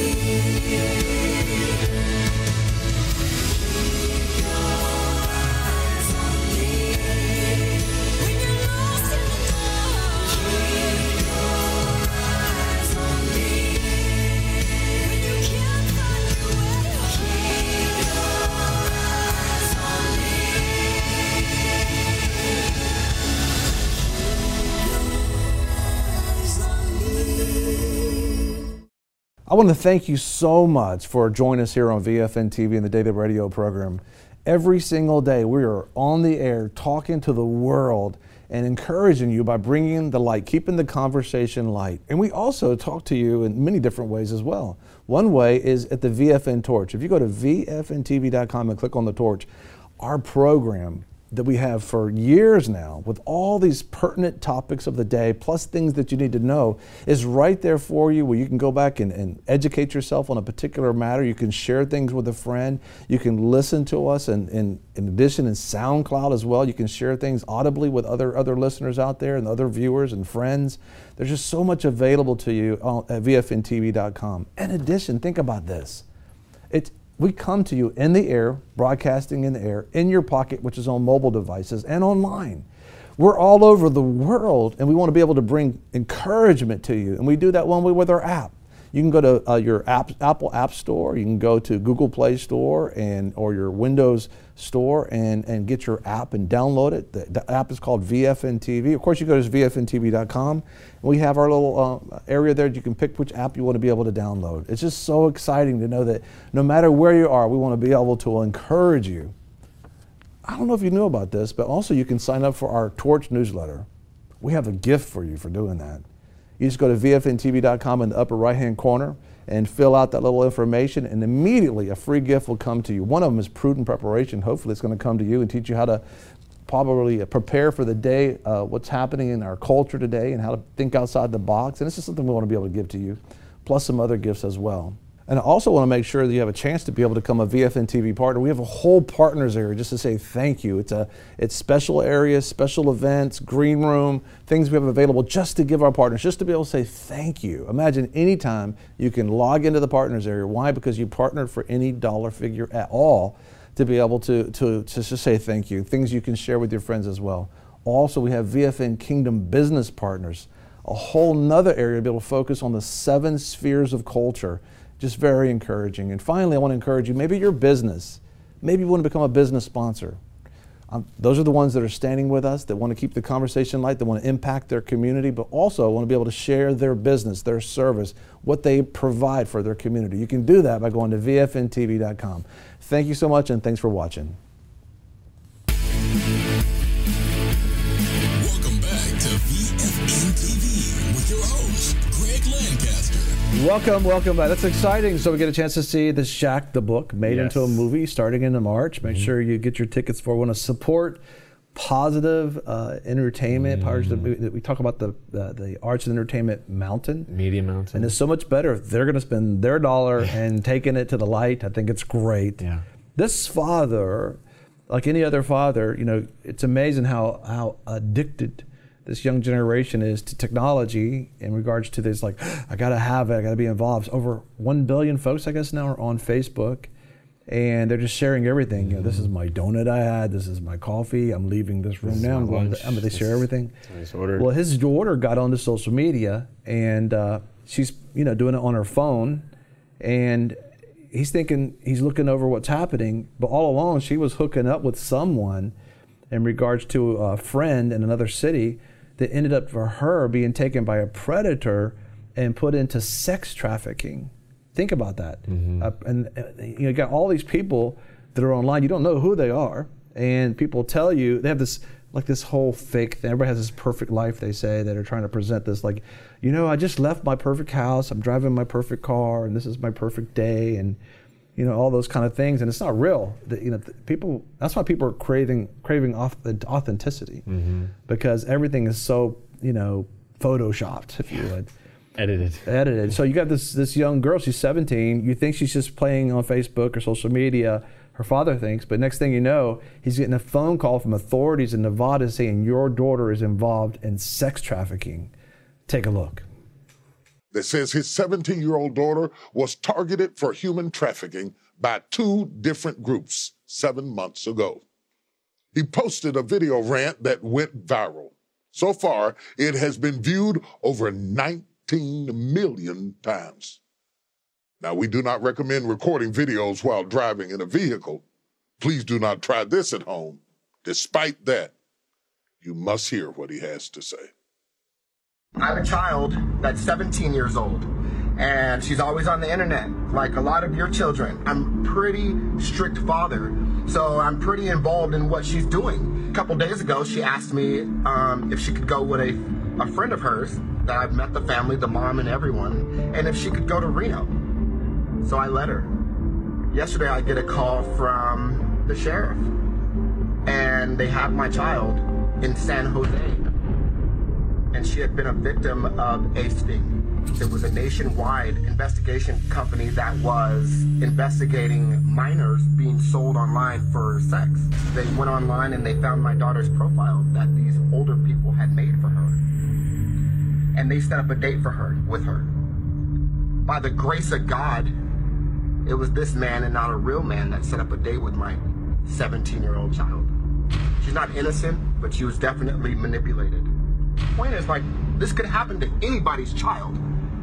Keep your eyes on me. When you're lost in the dark. Keep your eyes on me. When you can't find your way. Keep your eyes on me. I want to thank you so much for joining us here on VFN TV and the Daily Radio program. Every single day we are on the air talking to the world and encouraging you by bringing the light, keeping the conversation light. And we also talk to you in many different ways as well. One way is at the VFN Torch. If you go to VFNTV.com and click on the torch, our program that we have for years now with all these pertinent topics of the day, plus things that you need to know, is right there for you, where you can go back and educate yourself on a particular matter. You can share things with a friend. You can listen to us, and in addition in SoundCloud as well. You can share things audibly with other listeners out there and other viewers and friends. There's just so much available to you at VFNTV.com. In addition, think about this. We come to you in the air, broadcasting in the air, in your pocket, which is on mobile devices, and online. We're all over the world, and we want to be able to bring encouragement to you. And we do that one way with our app. You can go to your Apple App Store. You can go to Google Play Store or your Windows Store and get your app and download it. The app is called VFN TV. Of course, you go to VFNTV.com. And we have our little area there. You can pick which app you want to be able to download. It's just so exciting to know that no matter where you are, we want to be able to encourage you. I don't know if you knew about this, but also you can sign up for our Torch newsletter. We have a gift for you for doing that. You just go to VFNTV.com in the upper right-hand corner and fill out that little information, and immediately a free gift will come to you. One of them is Prudent Preparation. Hopefully it's going to come to you and teach you how to probably prepare for the day, what's happening in our culture today, and how to think outside the box. And this is something we want to be able to give to you, plus some other gifts as well. And I also want to make sure that you have a chance to be able to become a VFN TV partner. We have a whole partners area just to say thank you. It's special areas, special events, green room, things we have available just to give our partners, just to be able to say thank you. Imagine anytime you can log into the partners area. Why? Because you partnered for any dollar figure at all to be able to just say thank you. Things you can share with your friends as well. Also, we have VFN Kingdom Business Partners, a whole nother area to be able to focus on the 7 spheres of culture. Just very encouraging. And finally, I want to encourage you, maybe your business, maybe you want to become a business sponsor. Those are the ones that are standing with us, that want to keep the conversation light, that want to impact their community, but also want to be able to share their business, their service, what they provide for their community. You can do that by going to VFNTV.com. Thank you so much, and thanks for watching. Welcome back to VFN TV with your host, Greg Lancaster. Welcome back. That's exciting. So we get a chance to see The Shack, the book, made into a movie starting in March. Make sure you get your tickets for. We want to support positive entertainment. We talk about the arts and entertainment mountain. Media mountain. And it's so much better if they're going to spend their dollar and taking it to the light. I think it's great. Yeah. This father, like any other father, it's amazing how addicted this young generation is to technology in regards to this, like, I gotta have it, I gotta be involved. Over 1 billion folks, I guess, now are on Facebook, and they're just sharing everything. This is my donut I had, this is my coffee, I'm leaving this room now, I'm going to, they share everything. Well, his daughter got onto social media, and she's doing it on her phone, and he's thinking, he's looking over what's happening, but all along she was hooking up with someone in regards to a friend in another city that ended up for her being taken by a predator and put into sex trafficking. Think about that. And you got all these people that are online, you don't know who they are, and people tell you, they have this whole fake thing. Everybody has this perfect life, they say, that are trying to present this like, I just left my perfect house, I'm driving my perfect car, and this is my perfect day, and all those kind of things, and it's not real. People. That's why people are craving authenticity, because everything is so photoshopped, if you would. Edited. So you got this young girl. She's 17. You think she's just playing on Facebook or social media. Her father thinks, but next thing you know, he's getting a phone call from authorities in Nevada saying your daughter is involved in sex trafficking. Take a look. That says his 17-year-old daughter was targeted for human trafficking by 2 different groups 7 months ago. He posted a video rant that went viral. So far, it has been viewed over 19 million times. Now, we do not recommend recording videos while driving in a vehicle. Please do not try this at home. Despite that, you must hear what he has to say. I have a child that's 17 years old, and she's always on the internet, like a lot of your children. I'm pretty strict father, so I'm pretty involved in what she's doing. A couple days ago, she asked me if she could go with a friend of hers that I've met the family, the mom and everyone, and if she could go to Reno. So I let her. Yesterday, I get a call from the sheriff, and they have my child in San Jose. And she had been a victim of a sting. There was a nationwide investigation company that was investigating minors being sold online for sex. They went online and they found my daughter's profile that these older people had made for her. And they set up a date for her, with her. By the grace of God, it was this man and not a real man that set up a date with my 17-year-old child. She's not innocent, but she was definitely manipulated. Point is, this could happen to anybody's child.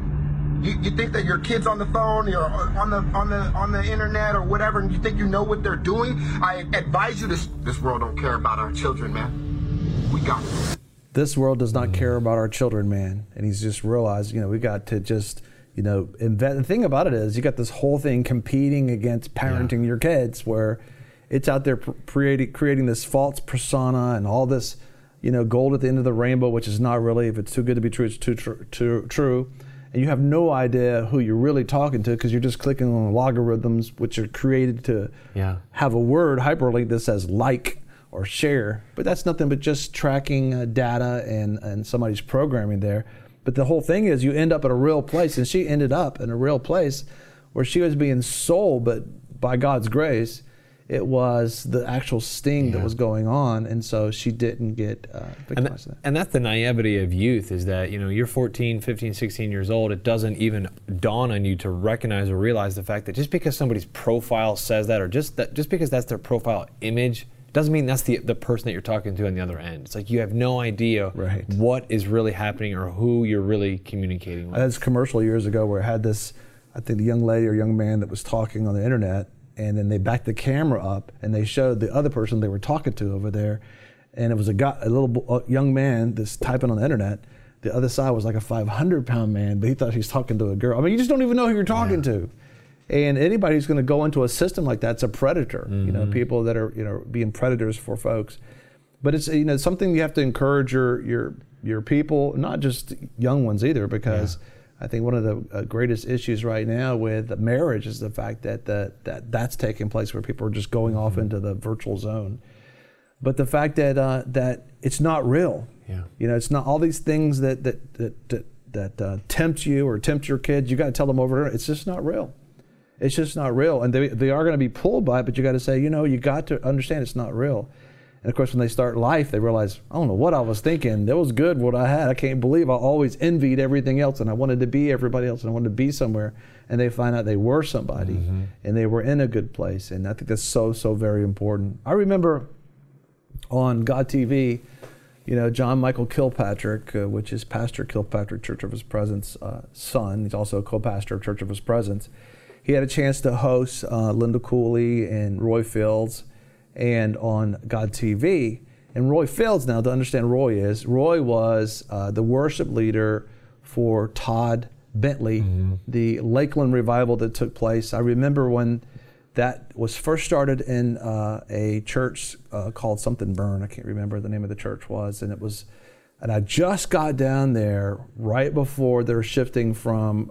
You think that your kid's on the phone, you're on the internet or whatever, and you think you know what they're doing? I advise you, this world don't care about our children, man. We got it. This world does not care about our children, man. And he's just realized, we got to just, invent. The thing about it is, you got this whole thing competing against parenting your kids, where it's out there creating this false persona and all this, gold at the end of the rainbow, which is not really. If it's too good to be true, it's too true. And you have no idea who you're really talking to, because you're just clicking on logarithms, which are created to have a word hyperlink that says like or share. But that's nothing but just tracking data and somebody's programming there. But the whole thing is, you end up at a real place, and she ended up in a real place where she was being sold, but by God's grace, it was the actual sting that was going on, and so she didn't get victimized. And that's the naivety of youth, is that you're 14, 15, 16 years old. It doesn't even dawn on you to recognize or realize the fact that just because somebody's profile says that, or just because that's their profile image, doesn't mean that's the person that you're talking to on the other end. It's like you have no idea what is really happening or who you're really communicating with. I had this commercial years ago where it had this, I think, a young lady or young man that was talking on the internet, and then they backed the camera up and they showed the other person they were talking to over there, and it was a young man that's typing on the internet. The other side was like a 500-pound man, but he thought he was talking to a girl. I mean, you just don't even know who you're talking to. And anybody who's going to go into a system like that's a predator. People that are being predators for folks. But it's something you have to encourage your people, not just young ones either, because I think one of the greatest issues right now with marriage is the fact that that's taking place, where people are just going off into the virtual zone. But the fact that that it's not real. Yeah. You know, it's not all these things that tempt you or tempt your kids. You got to tell them over. It's just not real. It's just not real, and they are going to be pulled by it. But you got to say, you know, you got to understand it's not real. And of course, when they start life, they realize, I don't know what I was thinking. That was good what I had. I can't believe I always envied everything else, and I wanted to be everybody else, and I wanted to be somewhere. And they find out they were somebody, and they were in a good place. And I think that's so very important. I remember on God TV, you know, John Michael Kilpatrick, which is Pastor Kilpatrick, Church of His Presence son. He's also a co-pastor of Church of His Presence. He had a chance to host Linda Cooley and Roy Fields, and on God TV. And Roy Fields, now to understand Roy was the worship leader for Todd Bentley, the Lakeland revival that took place. I remember when that was first started in a church called something Burn. I can't remember the name of the church was. And I just got down there right before they were shifting from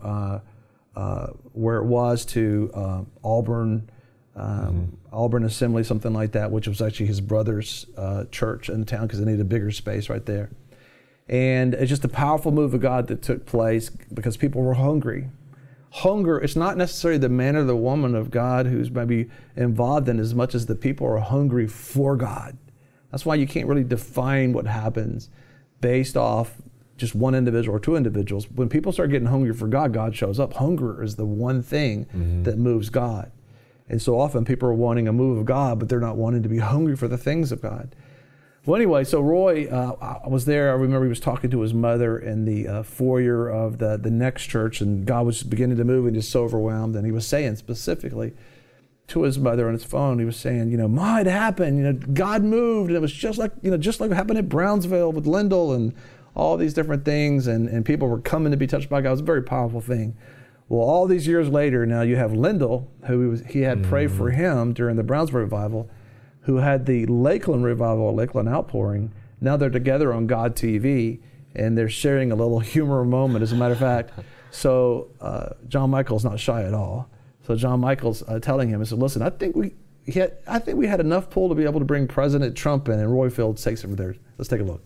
where it was to Auburn Assembly, something like that, which was actually his brother's church in town because they needed a bigger space right there. And it's just a powerful move of God that took place because people were hungry. Hunger, it's not necessarily the man or the woman of God who's maybe involved in as much as the people are hungry for God. That's why you can't really define what happens based off just one individual or two individuals. When people start getting hungry for God, God shows up. Hunger is the one thing that moves God. And so often people are wanting a move of God, but they're not wanting to be hungry for the things of God. Well, anyway, so Roy, I was there. I remember he was talking to his mother in the foyer of the next church, and God was beginning to move and just so overwhelmed. And he was saying specifically to his mother on his phone, he was saying, you know, Ma, it happened. You know, God moved, and it was just like what happened at Brownsville with Lyndall and all these different things, and people were coming to be touched by God. It was a very powerful thing. Well, all these years later, now you have Lyndall, who he had prayed for him during the Brownsville revival, who had the Lakeland revival, Lakeland outpouring. Now they're together on God TV, and they're sharing a little humor moment, as a matter of fact. So John Michael's not shy at all. So John Michael's telling him, he said, listen, I think we had enough pull to be able to bring President Trump in, and Roy Fields takes it from there. Let's take a look.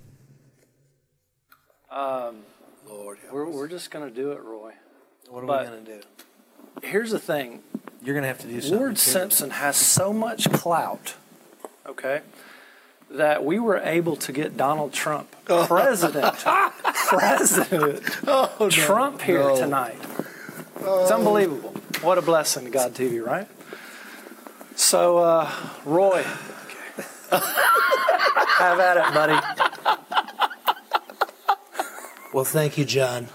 Lord, we're just going to do it, Roy. What are we going to do? Here's the thing. You're going to have to do something. Lord Simpson has so much clout, okay, that we were able to get Donald Trump, President Trump here tonight. It's unbelievable. What a blessing to God TV, right? So, Roy, have at it, buddy. Well, thank you, John.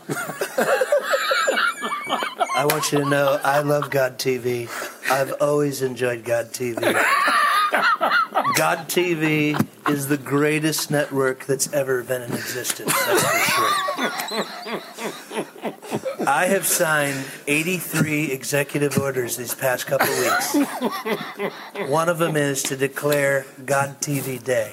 I want you to know I love God TV. I've always enjoyed God TV. God TV is the greatest network that's ever been in existence, that's for sure. I have signed 83 executive orders these past couple weeks. One of them is to declare God TV Day.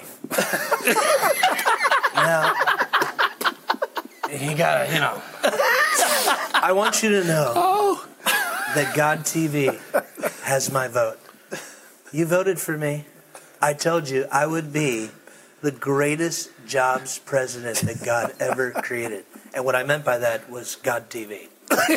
Now, you gotta, you know. I want you to know that God TV has my vote. You voted for me. I told you I would be the greatest jobs president that God ever created. And what I meant by that was God TV.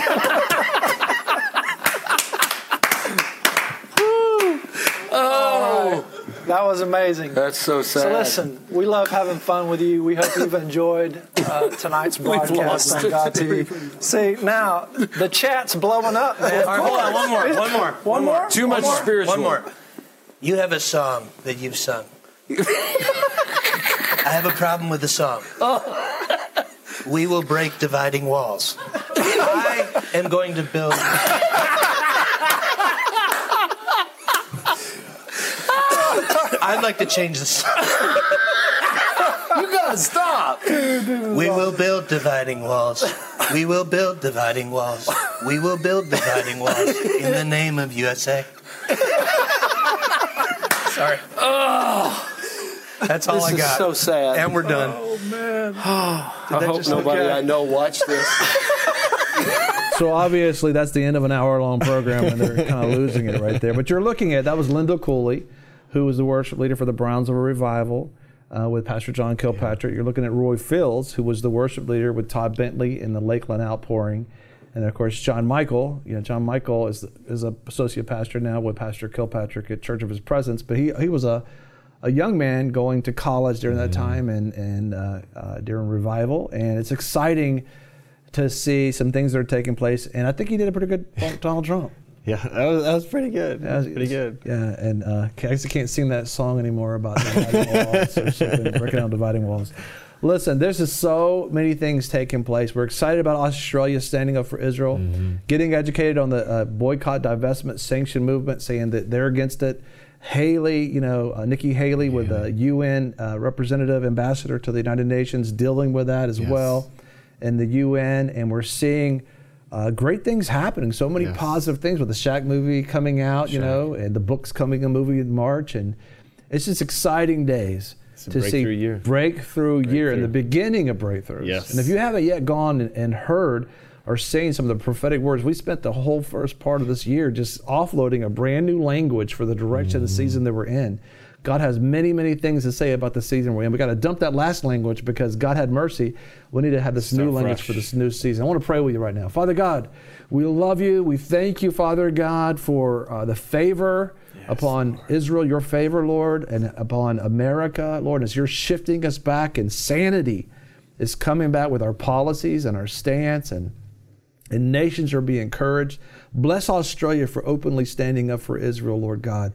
Oh, that was amazing. That's so sad. So listen, we love having fun with you. We hope you've enjoyed tonight's broadcast on God TV. See, now the chat's blowing up, man. All right, hold on, one more. Too much spiritual. One more. You have a song that you've sung. I have a problem with the song. We will break dividing walls. I am going to build... I'd like to change the song. You gotta stop. We will build dividing walls. We will build dividing walls. We will build dividing walls in the name of USA. Sorry. That's all I got. This is so sad. And we're done. Oh, man. I hope nobody I know watched this. So obviously that's the end of an hour-long program, and they're kind of losing it right there. But you're looking at, that was Linda Cooley, who was the worship leader for the Brownsville Revival with Pastor John Kilpatrick. You're looking at Roy Fields, who was the worship leader with Todd Bentley in the Lakeland Outpouring. And of course, John Michael. John Michael is an associate pastor now with Pastor Kilpatrick at Church of His Presence. But he was a young man going to college during that time and during revival. And it's exciting to see some things that are taking place. And I think he did a pretty good Donald Trump. Yeah, that was pretty good. That was pretty good. Yeah, and I actually can't sing that song anymore about dividing walls or something, breaking down dividing walls. Listen, there's just so many things taking place. We're excited about Australia standing up for Israel, getting educated on the boycott, divestment, sanction movement, saying that they're against it. Haley, Nikki Haley with the UN representative ambassador to the United Nations dealing with that as well in the UN. And we're seeing great things happening. So many positive things with the Shaq movie coming out, and the book's coming, a movie in March. And it's just exciting days to see breakthrough year and the beginning of breakthroughs. Yes. And if you haven't yet gone and heard or seen some of the prophetic words, we spent the whole first part of this year just offloading a brand new language for the direction of the season that we're in. God has many, many things to say about the season we're in. We got to dump that last language because God had mercy. We need to have this new language for this new season. I want to pray with you right now. Father God, we love you. We thank you, Father God, for the favor upon Israel, your favor, Lord, and upon America, Lord, as you're shifting us back and sanity is coming back with our policies and our stance and nations are being encouraged. Bless Australia for openly standing up for Israel, Lord God.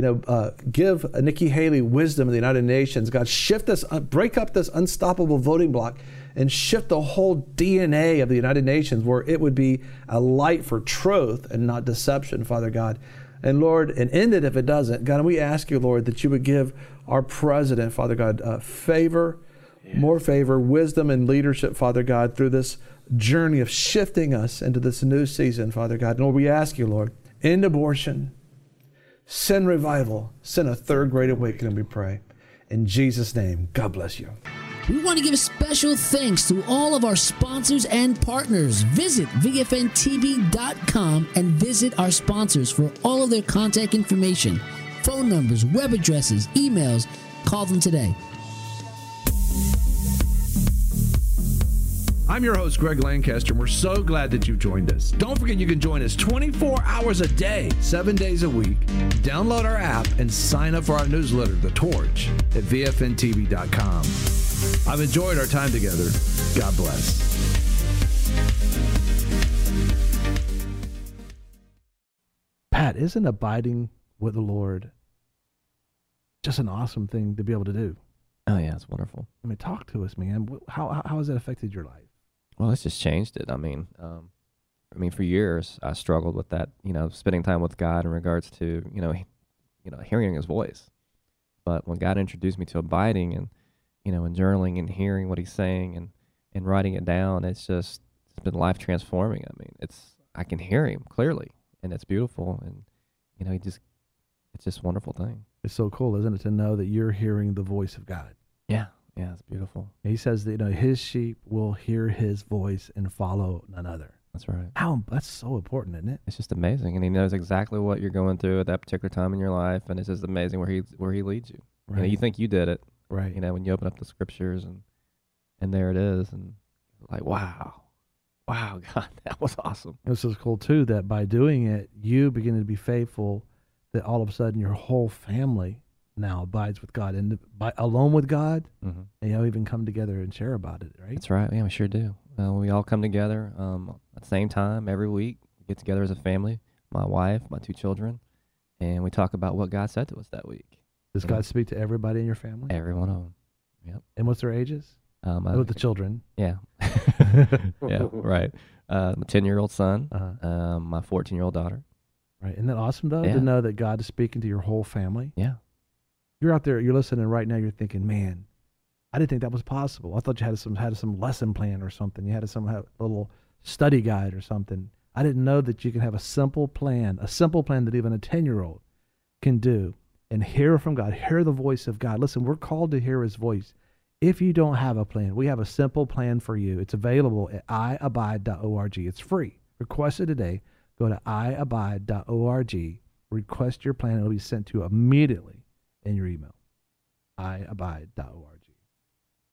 Give Nikki Haley wisdom in the United Nations. God, shift us, break up this unstoppable voting bloc and shift the whole DNA of the United Nations where it would be a light for truth and not deception, Father God. And Lord, and end it if it doesn't. God, and we ask you, Lord, that you would give our president, Father God, favor, more favor, wisdom, and leadership, Father God, through this journey of shifting us into this new season, Father God. And Lord, we ask you, Lord, end abortion, send revival, send a third great awakening, we pray. In Jesus' name, God bless you. We want to give special thanks to all of our sponsors and partners. Visit VFNTV.com and visit our sponsors for all of their contact information, phone numbers, web addresses, emails. Call them today. I'm your host, Greg Lancaster, and we're so glad that you've joined us. Don't forget you can join us 24 hours a day, 7 days a week. Download our app and sign up for our newsletter, The Torch, at VFNTV.com. I've enjoyed our time together. God bless. Pat, isn't abiding with the Lord just an awesome thing to be able to do? Oh, yeah, it's wonderful. I mean, talk to us, man. How has that affected your life? Well, it's just changed it. I mean, for years I struggled with that, spending time with God in regards to, hearing His voice. But when God introduced me to abiding and, and journaling and hearing what He's saying and writing it down, it's been life transforming. I mean, I can hear Him clearly, and it's beautiful, and it's just a wonderful thing. It's so cool, isn't it, to know that you're hearing the voice of God? Yeah, it's beautiful. He says that His sheep will hear His voice and follow none other. That's right. That's so important, isn't it? It's just amazing, and He knows exactly what you're going through at that particular time in your life, and it's just amazing where He leads you. Right. You think you did it, right? When you open up the scriptures and there it is, and like, wow, God, that was awesome. This is cool too that by doing it, you begin to be faithful. That all of a sudden your whole family now abides with God and alone with God, and y'all even come together and share about it, right? That's right. Yeah, we sure do. We all come together at the same time every week. We get together as a family, my wife, my 2 children, and we talk about what God said to us that week. Does God speak to everybody in your family? Every one of them. Yep. And what's their ages? With the children. Yeah. Yeah, right. My 10-year-old son, my 14-year-old daughter. Right. Isn't that awesome, though, to know that God is speaking to your whole family? Yeah. You're out there, you're listening right now, you're thinking, man, I didn't think that was possible. I thought you had some lesson plan or something. You had a little study guide or something. I didn't know that you can have a simple plan that even a 10-year-old can do and hear from God, hear the voice of God. Listen, we're called to hear His voice. If you don't have a plan, we have a simple plan for you. It's available at iabide.org. It's free. Request it today. Go to iabide.org, request your plan, and it'll be sent to you immediately. in your email. iabide.org.